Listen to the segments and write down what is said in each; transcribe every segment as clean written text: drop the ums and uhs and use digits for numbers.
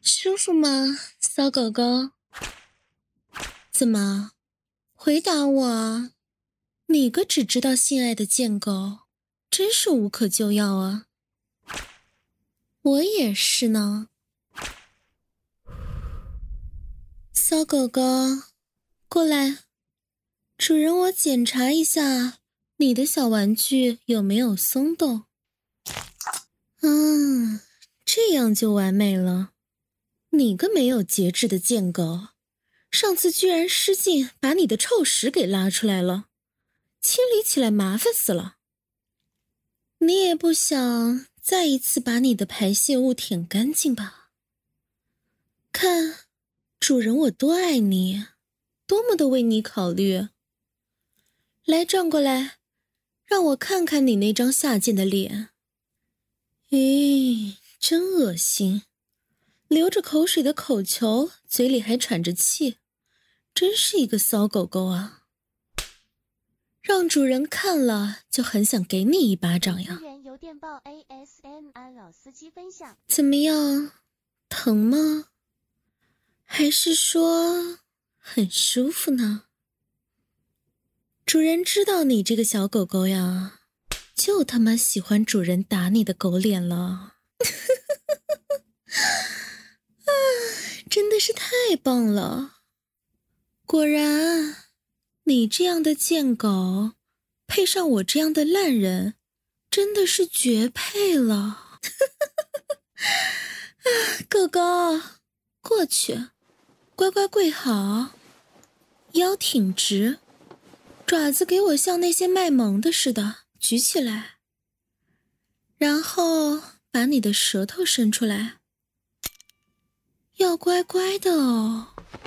舒服吗，骚狗狗？怎么？回答我啊！你个只知道性爱的贱狗，真是无可救药啊！我也是呢。骚狗狗，过来，主人，我检查一下你的小玩具有没有松动。这样就完美了。你个没有节制的贱狗，上次居然失禁把你的臭屎给拉出来了，清理起来麻烦死了。你也不想再一次把你的排泄物舔干净吧？看，主人我多爱你，多么的为你考虑。来，转过来，让我看看你那张下贱的脸。咦，真恶心，流着口水的口球，嘴里还喘着气，真是一个骚狗狗啊！让主人看了就很想给你一巴掌呀。 邮电报 ASMR 老司机分享。 怎么样，疼吗？还是说很舒服呢？主人知道你这个小狗狗呀，就他妈喜欢主人打你的狗脸了。真的是太棒了！果然，你这样的贱狗，配上我这样的烂人，真的是绝配了。狗狗，过去，乖乖跪好，腰挺直，爪子给我像那些卖萌的似的举起来，然后把你的舌头伸出来，要乖乖的哦。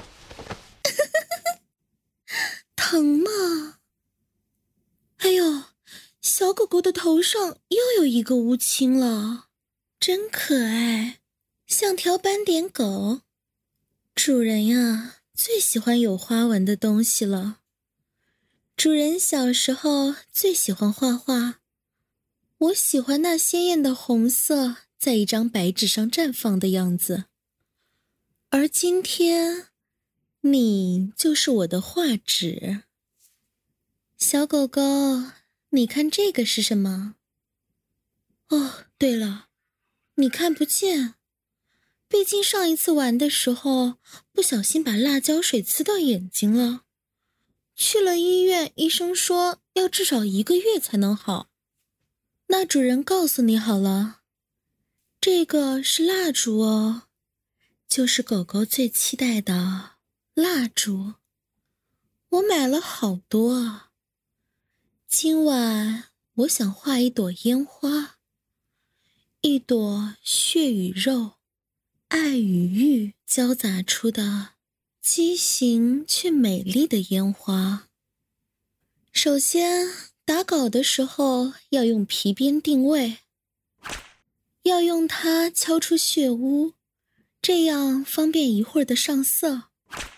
疼吗？哎呦，小狗狗的头上又有一个乌青了，真可爱，像条斑点狗。主人呀，最喜欢有花纹的东西了。主人小时候最喜欢画画，我喜欢那鲜艳的红色在一张白纸上绽放的样子。而今天，你就是我的画纸。小狗狗，你看这个是什么？哦，对了，你看不见。毕竟上一次玩的时候，不小心把辣椒水呲到眼睛了。去了医院，医生说要至少1个月才能好。那主人告诉你好了，这个是蜡烛哦，就是狗狗最期待的蜡烛。我买了好多啊。今晚我想画一朵烟花，一朵血与肉、爱与欲交杂出的畸形却美丽的烟花。首先，打稿的时候要用皮鞭定位，要用它敲出血污，这样方便一会儿的上色。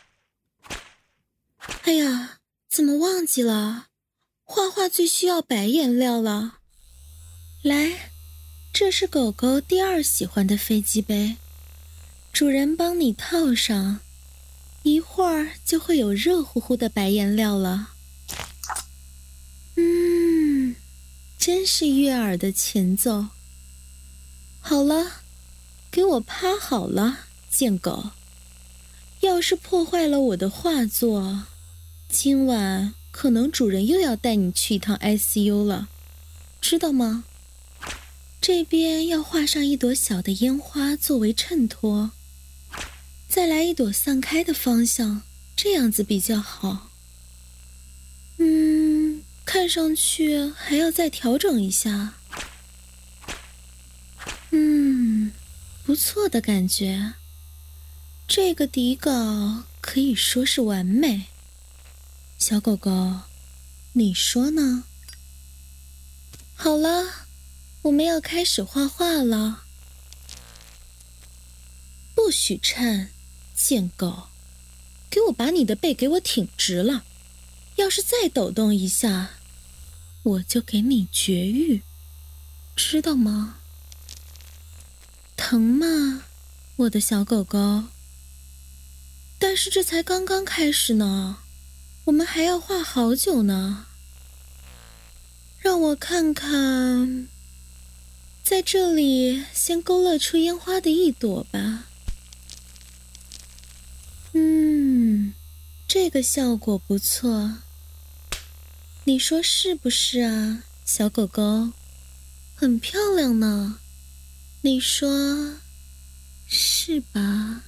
哎呀，怎么忘记了？画画最需要白颜料了。来，这是狗狗第2喜欢的飞机杯，主人帮你套上，一会儿就会有热乎乎的白颜料了。真是悦耳的前奏。好了，给我趴好了，贱狗。要是破坏了我的画作，今晚可能主人又要带你去一趟 ICU 了，知道吗？这边要画上一朵小的烟花作为衬托，再来一朵散开的方向，这样子比较好。看上去还要再调整一下。不错的感觉。这个底稿可以说是完美。小狗狗，你说呢？好了，我们要开始画画了。不许颤，贱狗，给我把你的背给我挺直了。要是再抖动一下，我就给你绝育，知道吗？疼吗？ 我的小狗狗。但是这才刚刚开始呢，我们还要画好久呢。让我看看，在这里先勾勒出烟花的一朵吧。这个效果不错。你说是不是啊，小狗狗？很漂亮呢，你说是吧？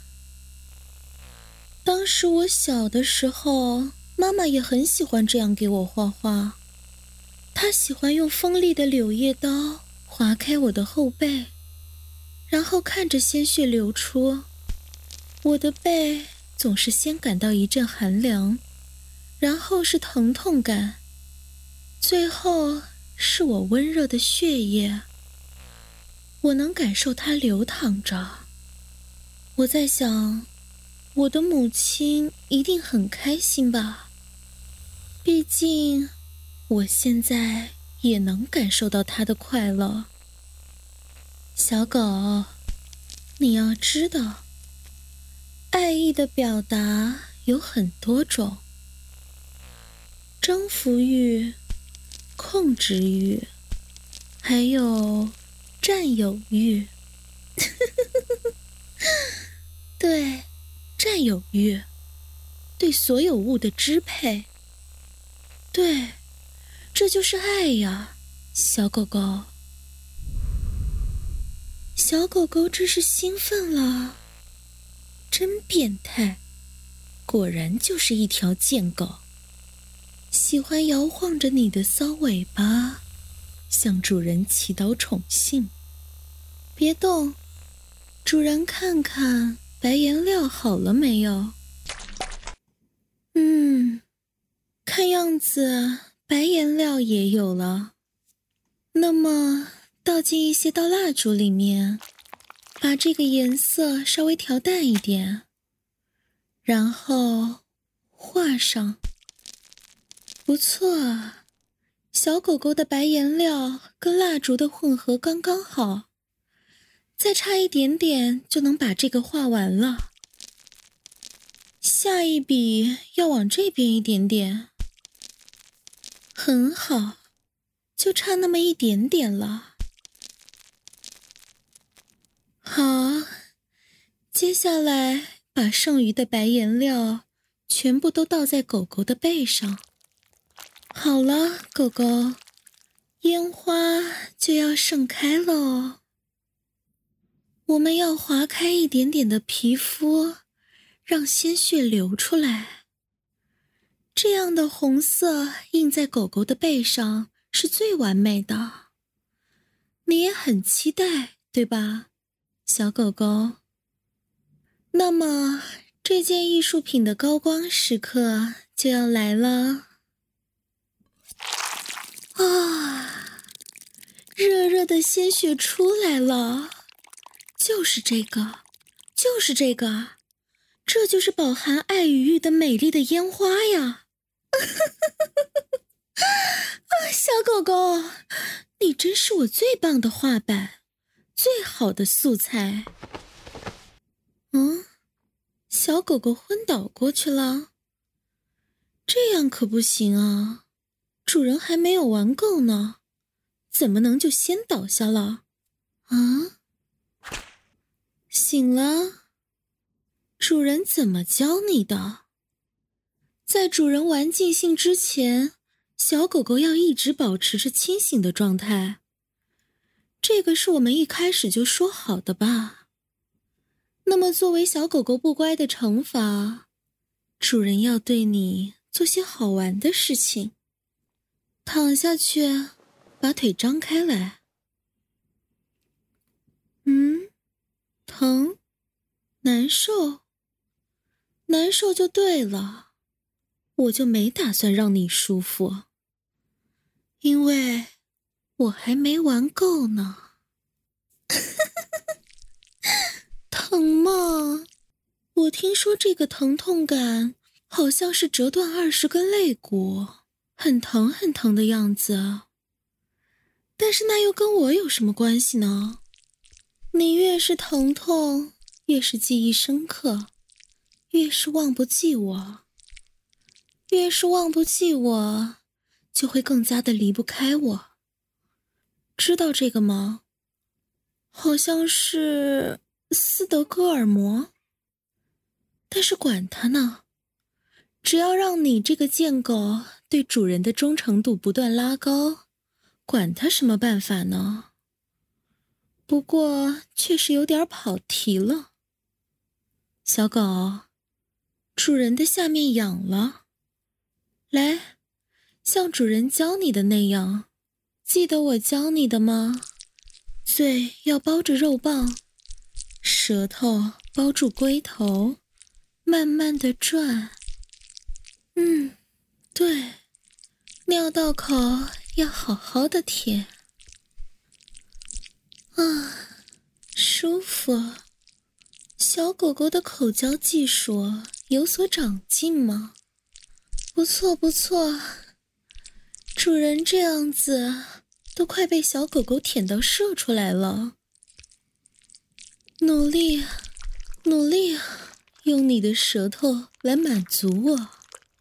当时我小的时候，妈妈也很喜欢这样给我画画。她喜欢用锋利的柳叶刀划开我的后背，然后看着鲜血流出，我的背总是先感到一阵寒凉，然后是疼痛感，最后是我温热的血液。我能感受它流淌着。我在想，我的母亲一定很开心吧？毕竟，我现在也能感受到她的快乐。小狗，你要知道，爱意的表达有很多种：征服欲、控制欲，还有占有欲。对，占有欲，对所有物的支配。对，这就是爱呀，小狗狗。小狗狗真是兴奋了，真变态，果然就是一条贱狗，喜欢摇晃着你的骚尾巴，向主人祈祷宠幸。别动，主人看看白颜料好了没有？看样子白颜料也有了。那么倒进一些到蜡烛里面，把这个颜色稍微调淡一点，然后画上。不错啊，小狗狗的白颜料跟蜡烛的混合刚刚好，再差一点点就能把这个画完了。下一笔要往这边一点点。很好，就差那么一点点了。好，接下来把剩余的白颜料全部都倒在狗狗的背上。好了，狗狗，烟花就要盛开喽。我们要划开一点点的皮肤，让鲜血流出来。这样的红色印在狗狗的背上是最完美的。你也很期待，对吧，小狗狗？那么，这件艺术品的高光时刻就要来了。啊，热热的鲜血出来了，就是这个，就是这个，这就是饱含爱与欲的美丽的烟花呀！小狗狗，你真是我最棒的画板，最好的素材。小狗狗昏倒过去了，这样可不行啊！主人还没有玩够呢，怎么能就先倒下了？啊？醒了？主人怎么教你的？在主人玩尽兴之前，小狗狗要一直保持着清醒的状态。这个是我们一开始就说好的吧？那么作为小狗狗不乖的惩罚，主人要对你做些好玩的事情。躺下去，把腿张开来。疼？难受？难受就对了，我就没打算让你舒服，因为我还没玩够呢。疼吗？我听说这个疼痛感好像是折断20根肋骨，很疼很疼的样子。但是那又跟我有什么关系呢？你越是疼痛， 越是记忆深刻，越是忘不记我。越是忘不记我，就会更加的离不开我。知道这个吗？好像是斯德哥尔摩。但是管它呢，只要让你这个贱狗对主人的忠诚度不断拉高，管它什么办法呢？不过确实有点跑题了。小狗，主人的下面痒了，来，像主人教你的那样，记得我教你的吗？嘴要包着肉棒，舌头包住龟头，慢慢的转。对，尿道口要好好的舔。舒服。小狗狗的口交技术有所长进吗？不错不错，主人这样子都快被小狗狗舔到射出来了。努力努力，用你的舌头来满足我。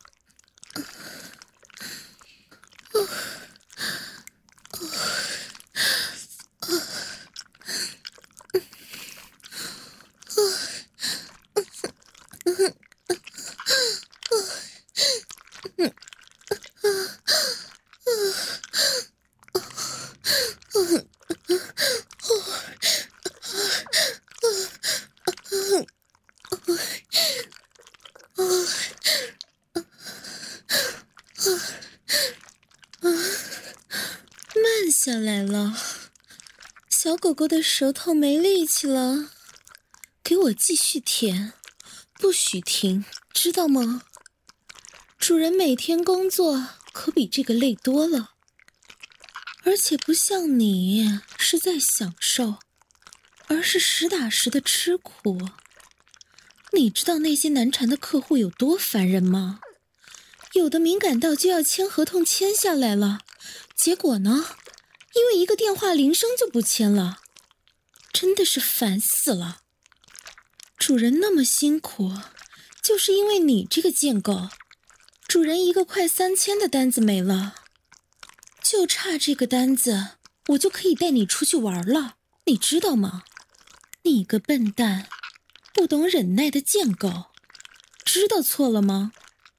慢下来了，小狗狗的舌头没力气了，给我继续舔，不许停，知道吗？主人每天工作可比这个累多了，而且不像你是在享受，而是实打实的吃苦。你知道那些难缠的客户有多烦人吗？有的敏感到就要签合同签下来了，结果呢，因为一个电话铃声就不签了，真的是烦死了。主人那么辛苦，就是因为你这个贱狗，主人一个快3000的单子没了，就差这个单子，我就可以带你出去玩了，你知道吗？你个笨蛋，不懂忍耐的贱狗，知道错了吗？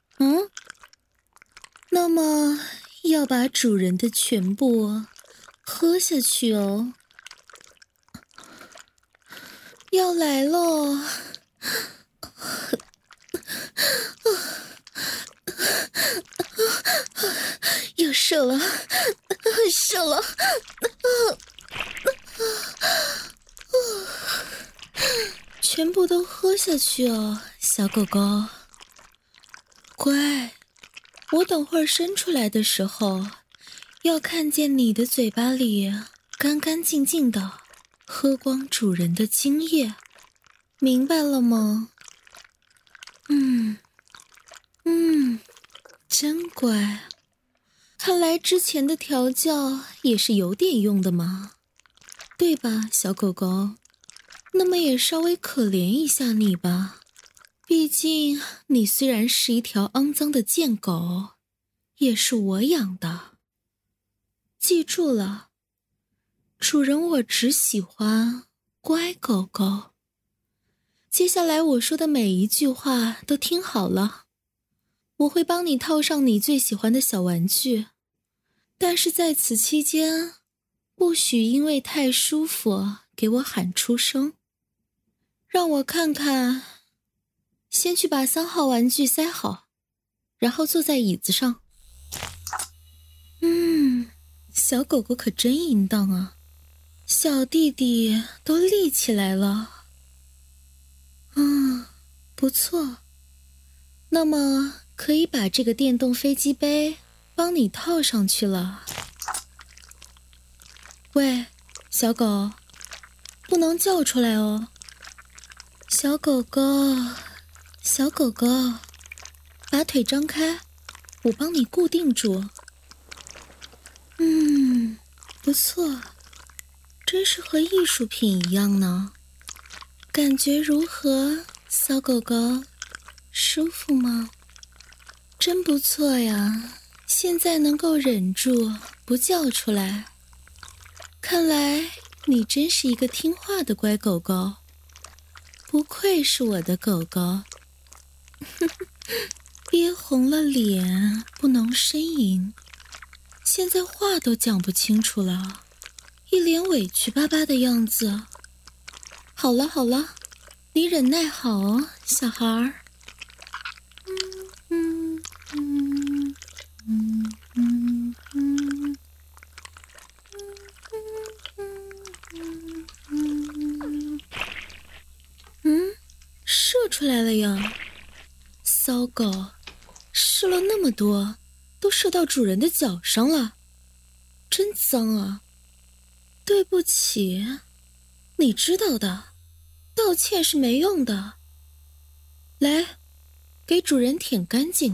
那么要把主人的全部喝下去哦。要来喽！又射了，射了！全部都喝下去哦，小狗狗。乖，我等会儿伸出来的时候，要看见你的嘴巴里干干净净的喝光主人的精液，明白了吗？真乖，看来之前的调教也是有点用的嘛，对吧，小狗狗？那么也稍微可怜一下你吧，毕竟你虽然是一条肮脏的贱狗，也是我养的。记住了，主人我只喜欢乖狗狗。接下来我说的每一句话都听好了，我会帮你套上你最喜欢的小玩具，但是在此期间，不许因为太舒服给我喊出声。让我看看，先去把3号玩具塞好，然后坐在椅子上。小狗狗可真淫荡啊，小弟弟都立起来了。不错，那么可以把这个电动飞机杯帮你套上去了。喂，小狗，不能叫出来哦。小狗狗，小狗狗，把腿张开，我帮你固定住。不错，真是和艺术品一样呢。 感觉如何，小狗狗？舒服吗？真不错呀，现在能够忍住不叫出来。看来你真是一个听话的乖狗狗，不愧是我的狗狗。憋红了脸，不能呻吟，现在话都讲不清楚了，一脸委屈巴巴的样子。好了好了，你忍耐好哦，小孩儿。射出来了呀！骚狗，射了那么多，都射到主人的脚上了，真脏啊！对不起，你知道的，道歉是没用的。来，给主人舔干净。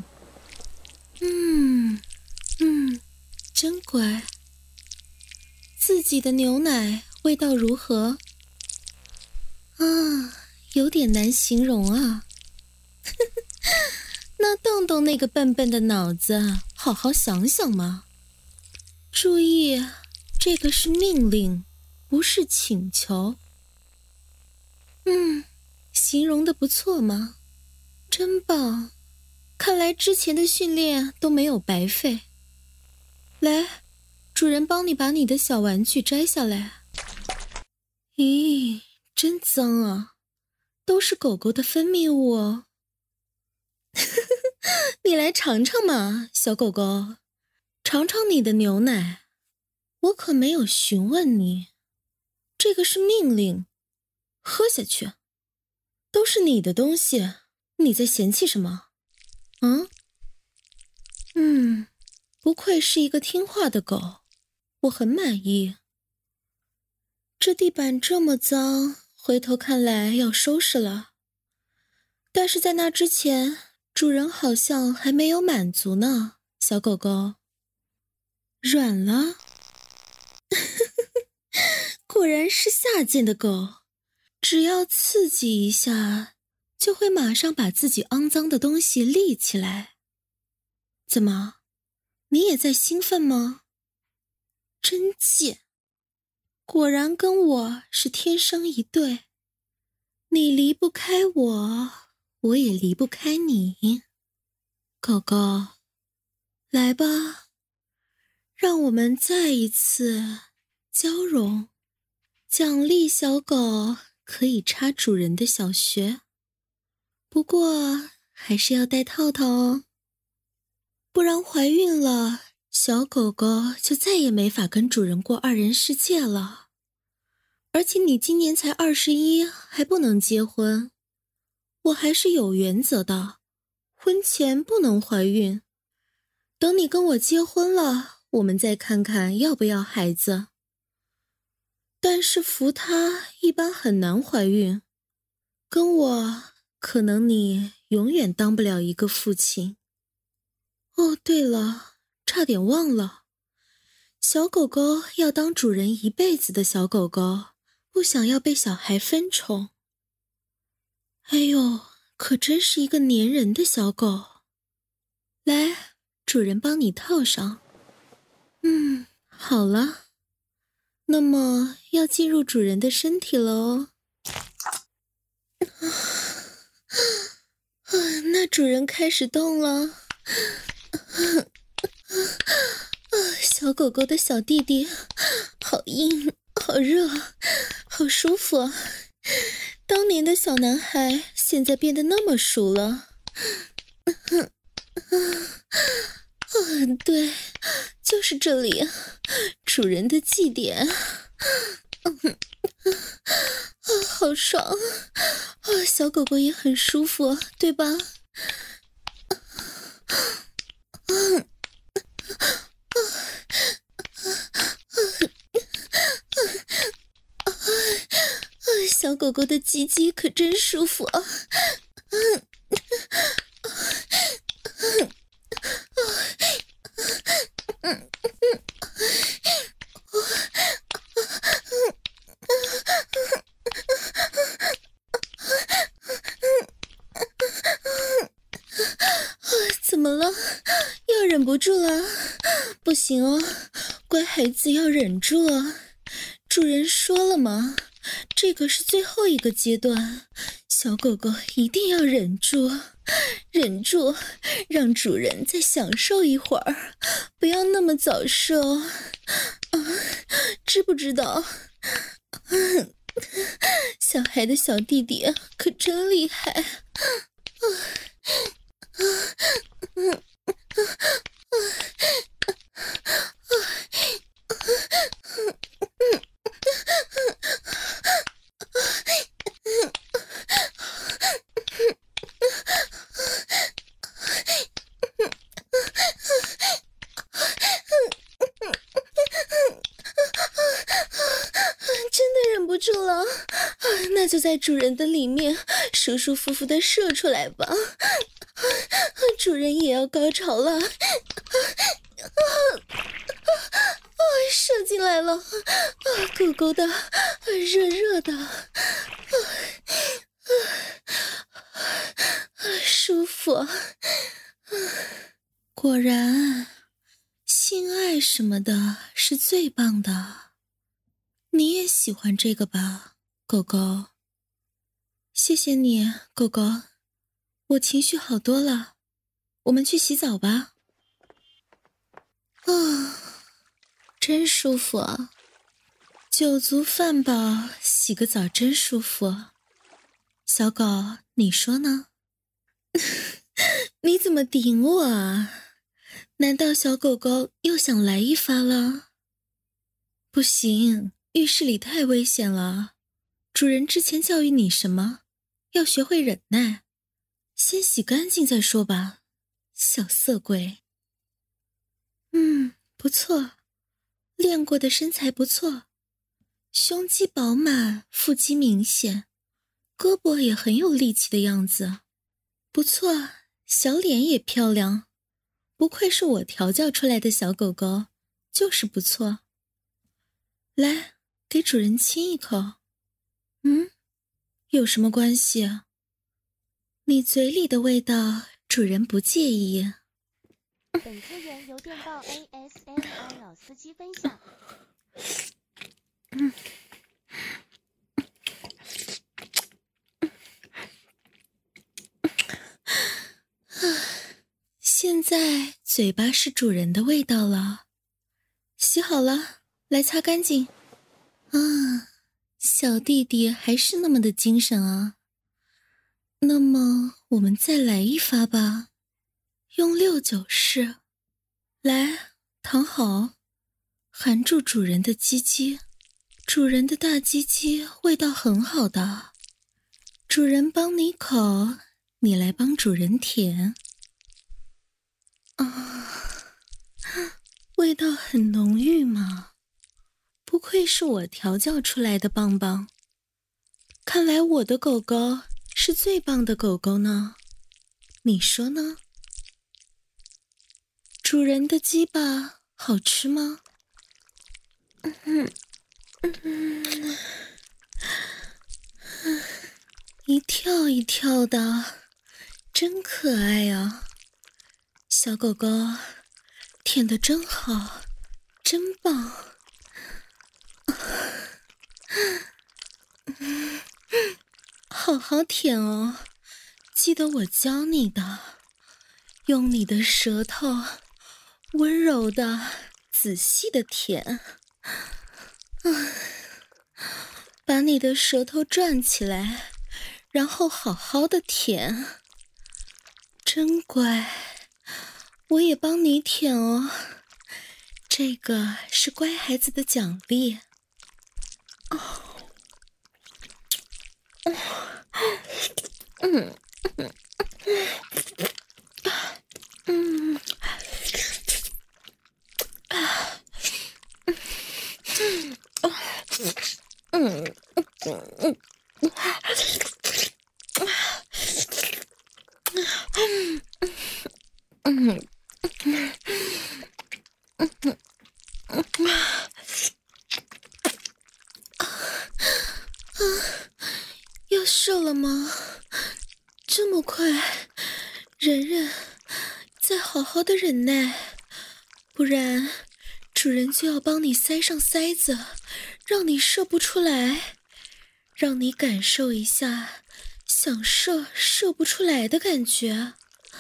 真乖。自己的牛奶味道如何？有点难形容啊。那动动那个笨笨的脑子，好好想想嘛。注意，这个是命令，不是请求。形容得不错嘛，真棒。看来之前的训练都没有白费。来，主人帮你把你的小玩具摘下来。咦，真脏啊，都是狗狗的分泌物哦。你来尝尝嘛，小狗狗，尝尝你的牛奶。我可没有询问你，这个是命令，喝下去。都是你的东西，你在嫌弃什么？不愧是一个听话的狗，我很满意。这地板这么脏，回头看来要收拾了。但是在那之前，主人好像还没有满足呢，小狗狗。软了？果然是下贱的狗，只要刺激一下，就会马上把自己肮脏的东西立起来。怎么，你也在兴奋吗？真贱，果然跟我是天生一对。你离不开我，我也离不开你。狗狗，来吧，让我们再一次交融。奖励小狗可以插主人的小穴，不过还是要戴套套哦，不然怀孕了，小狗狗就再也没法跟主人过二人世界了。而且你今年才21，还不能结婚，我还是有原则的，婚前不能怀孕。等你跟我结婚了，我们再看看要不要孩子。但是扶他一般很难怀孕，跟我可能你永远当不了一个父亲。哦，对了，差点忘了，小狗狗要当主人一辈子的小狗狗，不想要被小孩分宠。哎呦，可真是一个粘人的小狗。来，主人帮你套上。好了。那么要进入主人的身体了哦。那主人开始动了。小狗狗的小弟弟，好硬，好热，好舒服。当年的小男孩现在变得那么熟了。对，就是这里，主人的祭点。好爽。小狗狗也很舒服，对吧？小狗狗的鸡鸡可真舒服啊。 忍不住了，不行哦，乖孩子要忍住哦。主人说了嘛，这个是最后一个阶段，小狗狗一定要忍住，忍住，让主人再享受一会儿，不要那么早射知不知道？小孩的小弟弟可真厉害。真的忍不住了，那就在主人的里面舒舒服服的射出来吧，主人也要高潮了，射进来了，狗狗的热热的，舒服，果然性爱什么的是最棒的。你也喜欢这个吧，狗狗？谢谢你，狗狗，我情绪好多了，我们去洗澡吧。真舒服啊，酒足饭饱，洗个澡真舒服。小狗，你说呢？你怎么顶我啊？难道小狗狗又想来一发了？不行，浴室里太危险了。主人之前教育你什么？要学会忍耐，先洗干净再说吧，小色鬼。不错，练过的身材不错，胸肌饱满，腹肌明显，胳膊也很有力气的样子，不错，小脸也漂亮，不愧是我调教出来的小狗狗，就是不错。来，给主人亲一口。有什么关系啊？你嘴里的味道，主人不介意。 本资源由电报 ASMR 老司机分享。 现在嘴巴是主人的味道了，洗好了，来擦干净。小弟弟还是那么的精神啊。那么我们再来一发吧，用6-9式。来，躺好，含住主人的鸡鸡，主人的大鸡鸡味道很好的，主人帮你口，你来帮主人舔。味道很浓郁嘛，不愧是我调教出来的棒棒，看来我的狗狗是最棒的狗狗呢，你说呢？主人的鸡巴好吃吗？一跳一跳的，真可爱啊！小狗狗舔得真好，真棒。好好舔哦，记得我教你的，用你的舌头温柔的、仔细的舔。把你的舌头转起来，然后好好的舔。真乖，我也帮你舔哦，这个是乖孩子的奖励。要射了吗？这么快？忍忍， 再好好的忍耐，不然主人就要帮你塞上塞子，让你射不出来，让你感受一下想射不出来的感觉啊。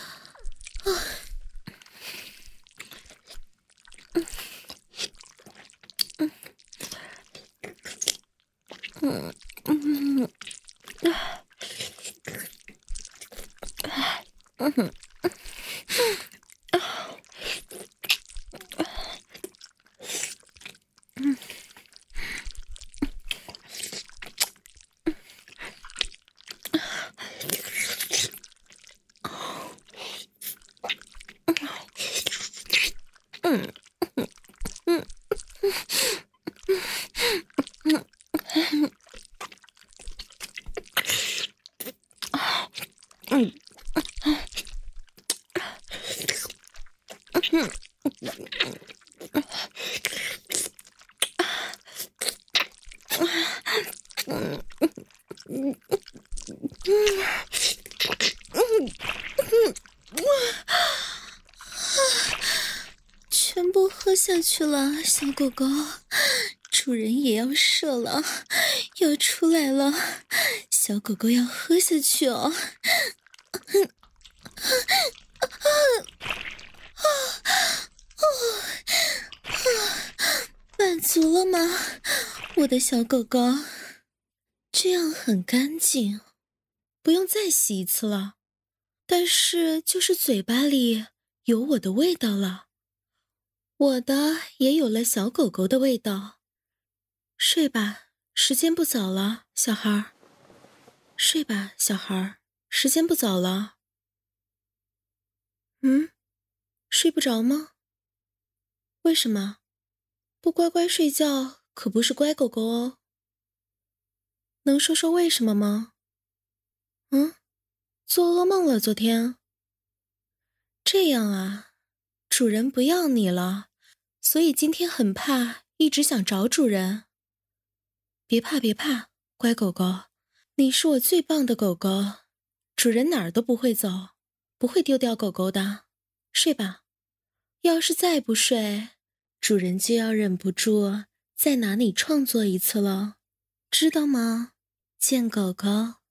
全部喝下去了，小狗狗，主人也要射了，要出来了，小狗狗要喝下去哦。满足了吗，我的小狗狗？这样很干净，不用再洗一次了。但是就是嘴巴里有我的味道了，我的也有了小狗狗的味道。睡吧，时间不早了，小孩儿。睡吧，小孩儿，时间不早了。睡不着吗？为什么？不乖乖睡觉可不是乖狗狗哦。能说说为什么吗？做噩梦了昨天？这样啊，主人不要你了，所以今天很怕，一直想找主人。别怕别怕，乖狗狗，你是我最棒的狗狗，主人哪儿都不会走，不会丢掉狗狗的。睡吧，要是再不睡，主人就要忍不住再拿你创作一次了，知道吗？贱狗狗。